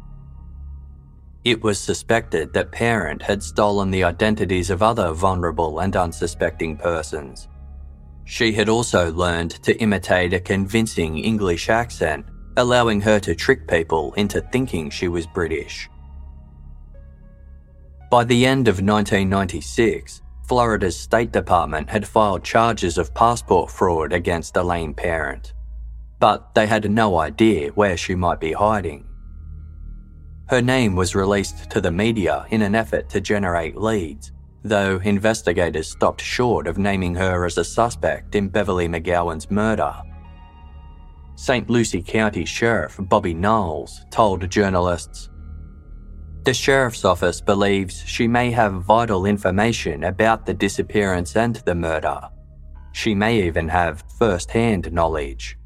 It was suspected that Parent had stolen the identities of other vulnerable and unsuspecting persons. She had also learned to imitate a convincing English accent, allowing her to trick people into thinking she was British. By the end of nineteen ninety-six, Florida's State Department had filed charges of passport fraud against Elaine Parent, but they had no idea where she might be hiding. Her name was released to the media in an effort to generate leads, though investigators stopped short of naming her as a suspect in Beverly McGowan's murder. Saint Lucie County Sheriff Bobby Knowles told journalists, "The sheriff's office believes she may have vital information about the disappearance and the murder. She may even have first-hand knowledge."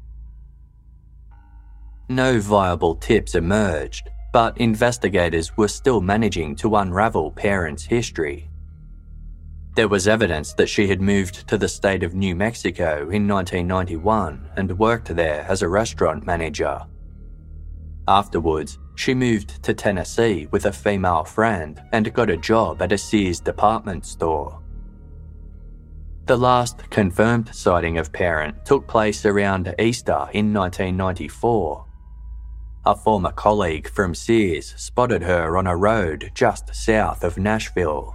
No viable tips emerged, but investigators were still managing to unravel Parent's history. There was evidence that she had moved to the state of New Mexico in nineteen ninety-one and worked there as a restaurant manager. Afterwards, she moved to Tennessee with a female friend and got a job at a Sears department store. The last confirmed sighting of Parent took place around Easter in nineteen ninety-four. A former colleague from Sears spotted her on a road just south of Nashville.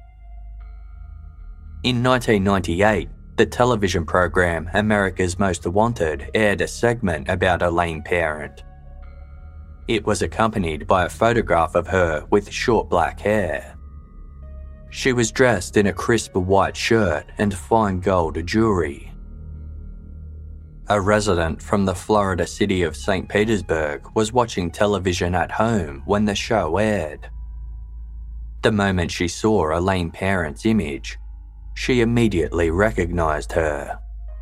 In nineteen ninety-eight, the television program America's Most Wanted aired a segment about Elaine Parent. It was accompanied by a photograph of her with short black hair. She was dressed in a crisp white shirt and fine gold jewelry. A resident from the Florida city of Saint Petersburg was watching television at home when the show aired. The moment she saw Elaine Parent's image, she immediately recognized her.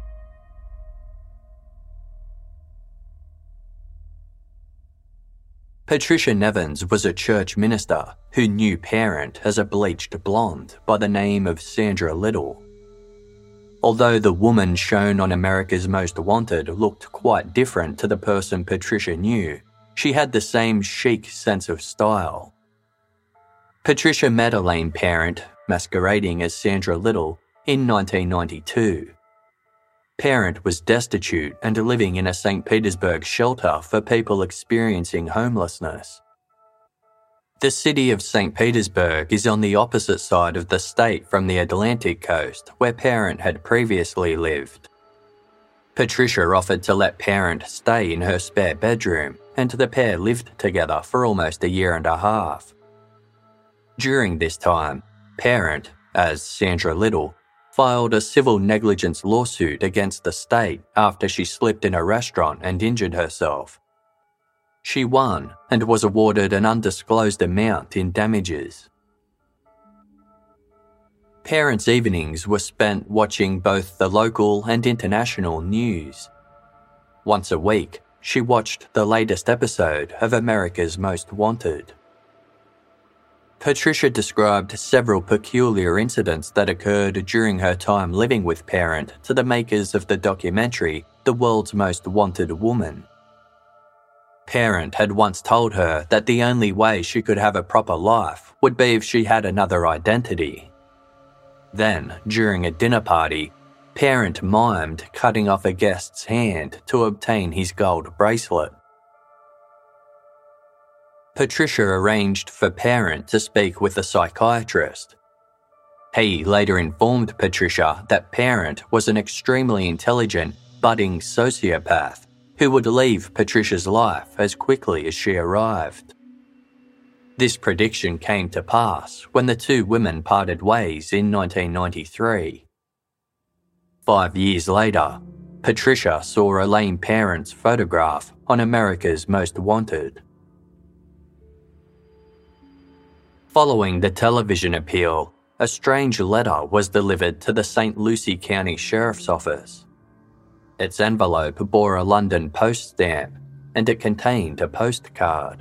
Patricia Nevins was a church minister who knew Parent as a bleached blonde by the name of Sandra Little. Although the woman shown on America's Most Wanted looked quite different to the person Patricia knew, she had the same chic sense of style. Patricia met Elaine Parent masquerading as Sandra Little, in nineteen ninety-two. Parent was destitute and living in a Saint Petersburg shelter for people experiencing homelessness. The city of Saint Petersburg is on the opposite side of the state from the Atlantic coast, where Parent had previously lived. Patricia offered to let Parent stay in her spare bedroom, and the pair lived together for almost a year and a half. During this time, Parent, as Sandra Little, filed a civil negligence lawsuit against the state after she slipped in a restaurant and injured herself. She won and was awarded an undisclosed amount in damages. Parent's evenings were spent watching both the local and international news. Once a week, she watched the latest episode of America's Most Wanted. Patricia described several peculiar incidents that occurred during her time living with Parent to the makers of the documentary The World's Most Wanted Woman. Parent had once told her that the only way she could have a proper life would be if she had another identity. Then, during a dinner party, Parent mimed cutting off a guest's hand to obtain his gold bracelet. Patricia arranged for Parent to speak with a psychiatrist. He later informed Patricia that Parent was an extremely intelligent, budding sociopath who would leave Patricia's life as quickly as she arrived. This prediction came to pass when the two women parted ways in nineteen ninety-three. Five years later, Patricia saw Elaine Parent's photograph on America's Most Wanted. Following the television appeal, a strange letter was delivered to the Saint Lucie County Sheriff's Office. Its envelope bore a London post stamp, and it contained a postcard.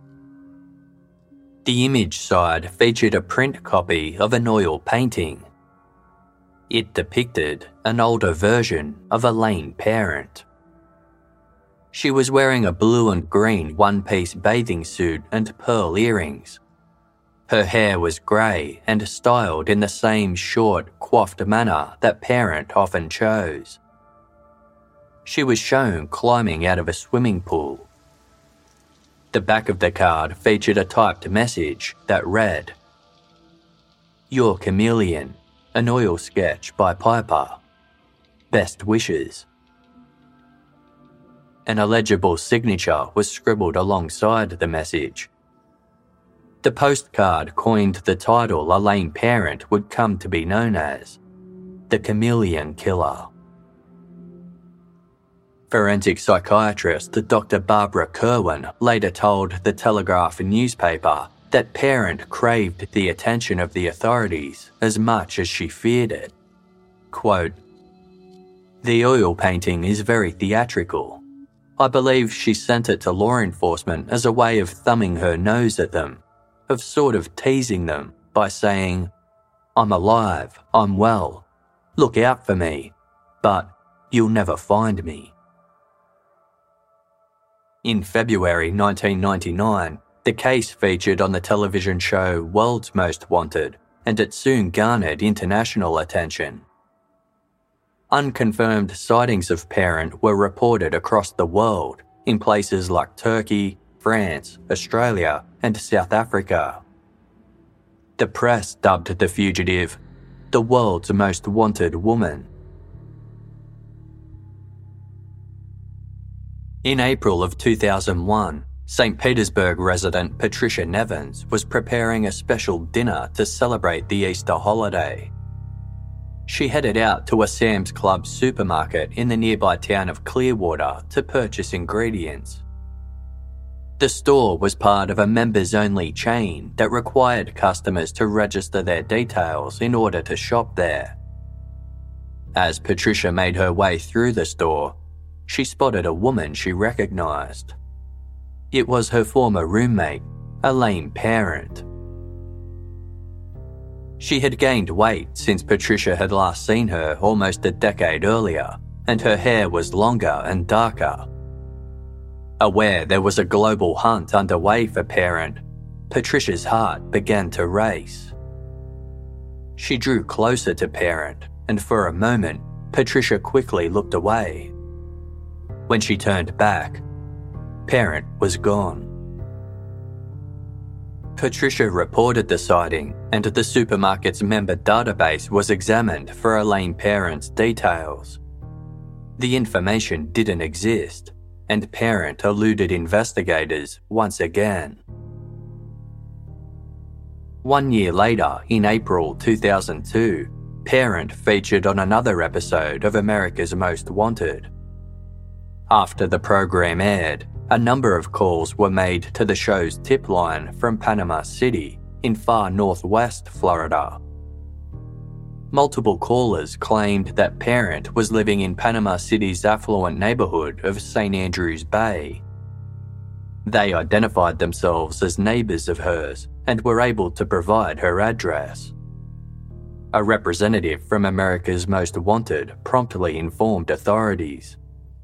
The image side featured a print copy of an oil painting. It depicted an older version of Elaine Parent. She was wearing a blue and green one-piece bathing suit and pearl earrings. Her hair was grey and styled in the same short, coiffed manner that Parent often chose. She was shown climbing out of a swimming pool. The back of the card featured a typed message that read, "Your Chameleon, an oil sketch by Piper. Best wishes." An illegible signature was scribbled alongside the message. The postcard coined the title Elaine Parent would come to be known as the Chameleon Killer. Forensic psychiatrist Doctor Barbara Kerwin later told the Telegraph newspaper that Parent craved the attention of the authorities as much as she feared it. Quote, "The oil painting is very theatrical. I believe she sent it to law enforcement as a way of thumbing her nose at them, of sort of teasing them by saying, 'I'm alive, I'm well, look out for me, but you'll never find me.'" In February nineteen ninety-nine, the case featured on the television show World's Most Wanted, and it soon garnered international attention. Unconfirmed sightings of Parent were reported across the world in places like Turkey, France, Australia, and South Africa. The press dubbed the fugitive the world's most wanted woman. In April of two thousand one, Saint Petersburg resident Patricia Nevins was preparing a special dinner to celebrate the Easter holiday. She headed out to a Sam's Club supermarket in the nearby town of Clearwater to purchase ingredients. The store was part of a members-only chain that required customers to register their details in order to shop there. As Patricia made her way through the store, she spotted a woman she recognised. It was her former roommate, Elaine Parent. She had gained weight since Patricia had last seen her almost a decade earlier, and her hair was longer and darker. Aware there was a global hunt underway for Parent, Patricia's heart began to race. She drew closer to Parent, and for a moment, Patricia quickly looked away. When she turned back, Parent was gone. Patricia reported the sighting, and the supermarket's member database was examined for Elaine Parent's details. The information didn't exist, and Parent eluded investigators once again. One year later, in April two thousand two, Parent featured on another episode of America's Most Wanted. After the program aired, a number of calls were made to the show's tip line from Panama City in far northwest Florida. Multiple callers claimed that Parent was living in Panama City's affluent neighborhood of Saint Andrews Bay. They identified themselves as neighbors of hers and were able to provide her address. A representative from America's Most Wanted promptly informed authorities.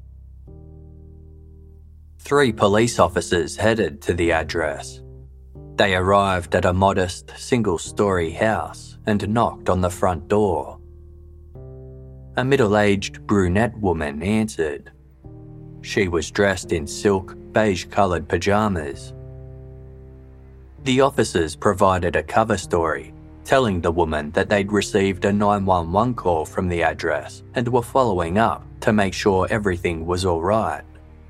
Three police officers headed to the address. They arrived at a modest, single-story house and knocked on the front door. A middle-aged brunette woman answered. She was dressed in silk, beige-coloured pyjamas. The officers provided a cover story, telling the woman that they'd received a nine one one call from the address and were following up to make sure everything was all right.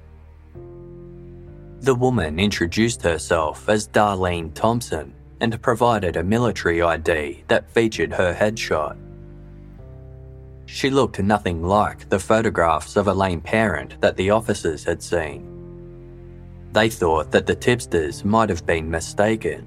The woman introduced herself as Darlene Thompson and provided a military I D that featured her headshot. She looked nothing like the photographs of Elaine Parent that the officers had seen. They thought that the tipsters might have been mistaken.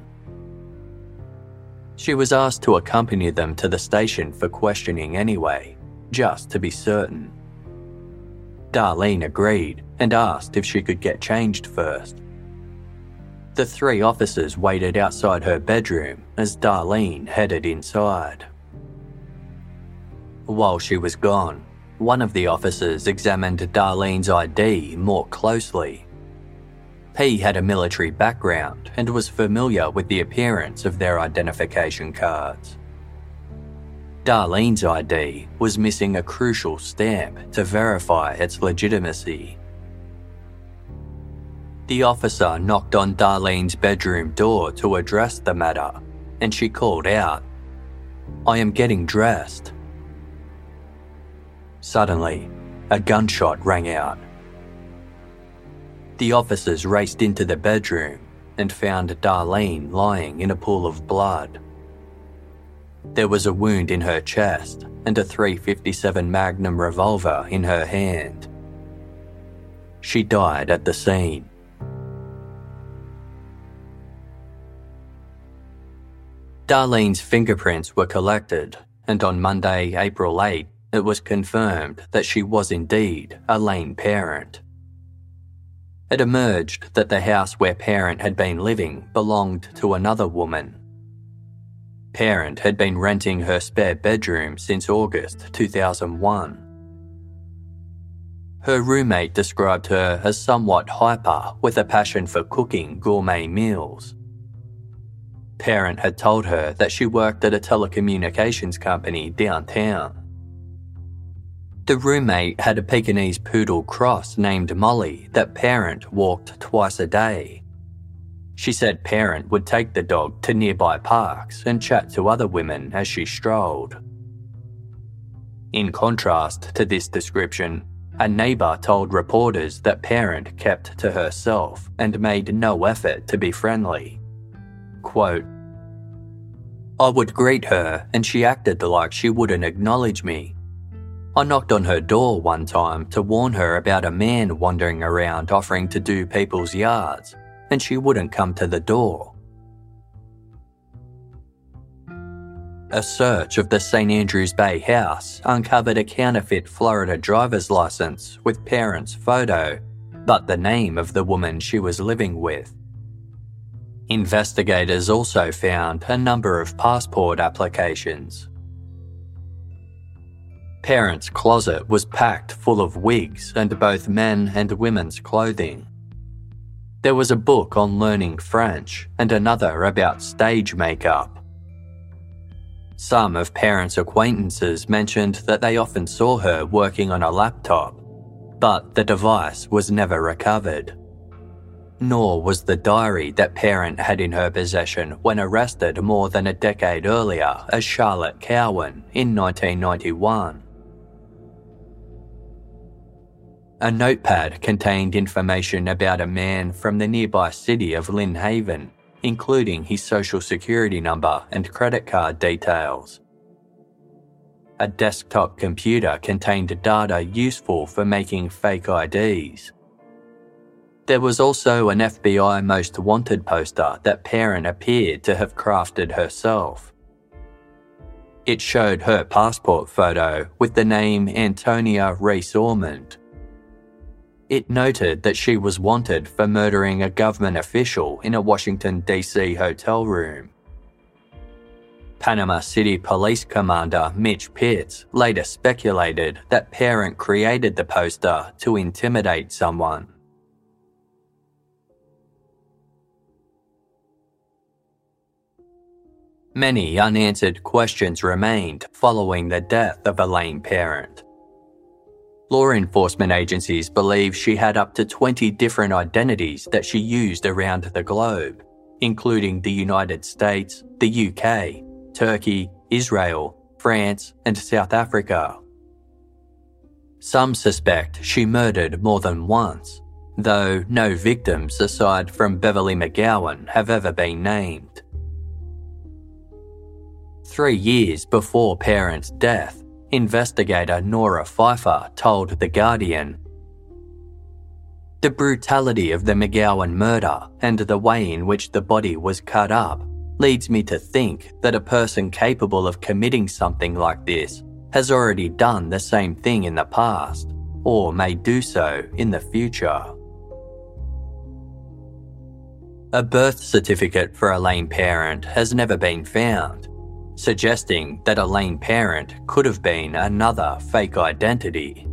She was asked to accompany them to the station for questioning anyway, just to be certain. Darlene agreed and asked if she could get changed first. The three officers waited outside her bedroom as Darlene headed inside. While she was gone, one of the officers examined Darlene's I D more closely. He had a military background and was familiar with the appearance of their identification cards. Darlene's I D was missing a crucial stamp to verify its legitimacy. The officer knocked on Darlene's bedroom door to address the matter, and she called out, "I am getting dressed." Suddenly, a gunshot rang out. The officers raced into the bedroom and found Darlene lying in a pool of blood. There was a wound in her chest and a three fifty-seven Magnum revolver in her hand. She died at the scene. Darlene's fingerprints were collected, and on Monday, April eighth, it was confirmed that she was indeed Elaine Parent. It emerged that the house where Parent had been living belonged to another woman. Parent had been renting her spare bedroom since August two thousand one. Her roommate described her as somewhat hyper with a passion for cooking gourmet meals. Parent had told her that she worked at a telecommunications company downtown. The roommate had a Pekingese poodle cross named Molly that Parent walked twice a day. She said Parent would take the dog to nearby parks and chat to other women as she strolled. In contrast to this description, a neighbour told reporters that Parent kept to herself and made no effort to be friendly. Quote, "I would greet her and she acted like she wouldn't acknowledge me. I knocked on her door one time to warn her about a man wandering around offering to do people's yards, and she wouldn't come to the door." A search of the Saint Andrews Bay house uncovered a counterfeit Florida driver's license with Parent's photo, but the name of the woman she was living with. Investigators also found a number of passport applications. Parent's closet was packed full of wigs and both men and women's clothing. There was a book on learning French and another about stage makeup. Some of Parent's acquaintances mentioned that they often saw her working on a laptop, but the device was never recovered. Nor was the diary that Parent had in her possession when arrested more than a decade earlier as Charlotte Cowan in nineteen ninety-one. A notepad contained information about a man from the nearby city of Lynn Haven, including his social security number and credit card details. A desktop computer contained data useful for making fake I Ds. There was also an F B I Most Wanted poster that Parent appeared to have crafted herself. It showed her passport photo with the name Antonia Reese Ormond. It noted that she was wanted for murdering a government official in a Washington, D C hotel room. Panama City Police Commander Mitch Pitts later speculated that Parent created the poster to intimidate someone. Many unanswered questions remained following the death of Elaine Parent. Law enforcement agencies believe she had up to twenty different identities that she used around the globe, including the United States, the U K, Turkey, Israel, France, and South Africa. Some suspect she murdered more than once, though no victims aside from Beverly McGowan have ever been named. Three years before Parent's death, investigator Nora Pfeiffer told The Guardian, "The brutality of the McGowan murder and the way in which the body was cut up leads me to think that a person capable of committing something like this has already done the same thing in the past, or may do so in the future." A birth certificate for Elaine Parent has never been found, suggesting that Elaine Parent could have been another fake identity.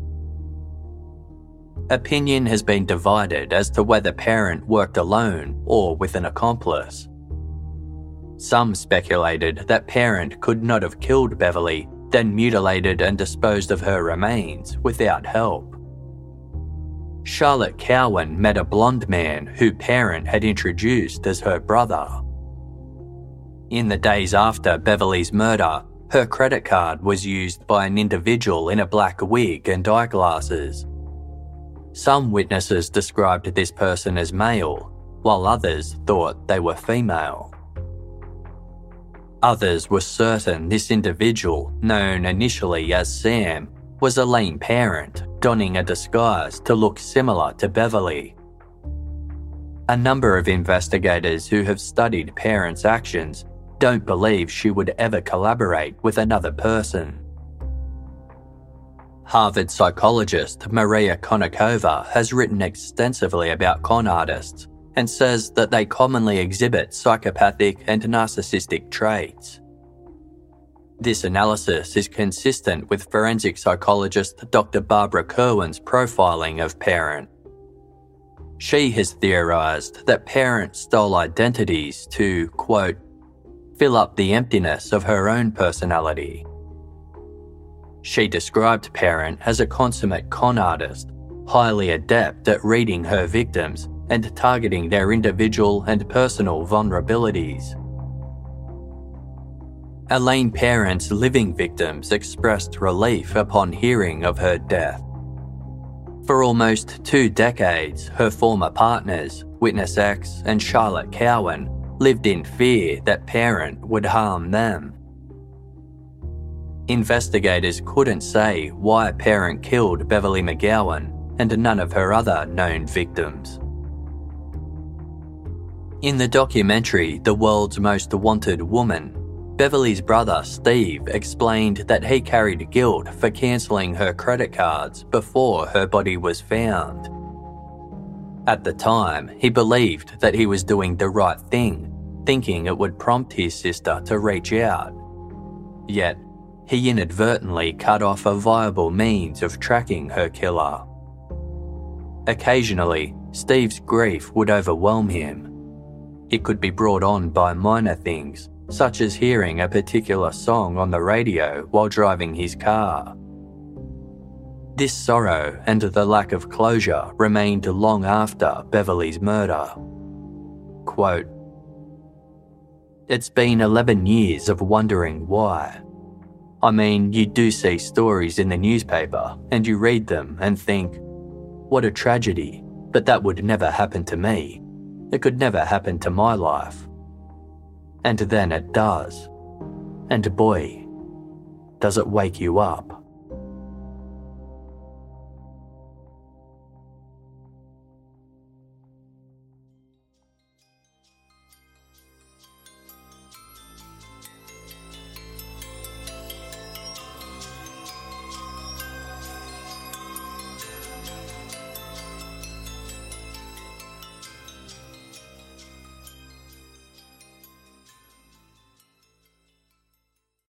Opinion has been divided as to whether Parent worked alone or with an accomplice. Some speculated that Parent could not have killed Beverly, then mutilated and disposed of her remains without help. Charlotte Cowan met a blonde man who Parent had introduced as her brother. In the days after Beverly's murder, her credit card was used by an individual in a black wig and eyeglasses. Some witnesses described this person as male, while others thought they were female. Others were certain this individual, known initially as Sam, was Elaine Parent, donning a disguise to look similar to Beverly. A number of investigators who have studied Parent's actions don't believe she would ever collaborate with another person. Harvard psychologist Maria Konnikova has written extensively about con artists and says that they commonly exhibit psychopathic and narcissistic traits. This analysis is consistent with forensic psychologist Doctor Barbara Kerwin's profiling of Parent. She has theorised that Parent stole identities to, quote, fill up the emptiness of her own personality. She described Parent as a consummate con artist, highly adept at reading her victims and targeting their individual and personal vulnerabilities. Elaine Parent's living victims expressed relief upon hearing of her death. For almost two decades, her former partners, Witness X and Charlotte Cowan, lived in fear that Parent would harm them. Investigators couldn't say why Parent killed Beverly McGowan and none of her other known victims. In the documentary The World's Most Wanted Woman, Beverly's brother Steve explained that he carried guilt for cancelling her credit cards before her body was found. At the time, he believed that he was doing the right thing, thinking it would prompt his sister to reach out. Yet, he inadvertently cut off a viable means of tracking her killer. Occasionally, Steve's grief would overwhelm him. It could be brought on by minor things, such as hearing a particular song on the radio while driving his car. This sorrow and the lack of closure remained long after Beverly's murder. Quote, "It's been eleven years of wondering why. I mean, you do see stories in the newspaper and you read them and think, what a tragedy, but that would never happen to me. It could never happen to my life. And then it does. And boy, does it wake you up."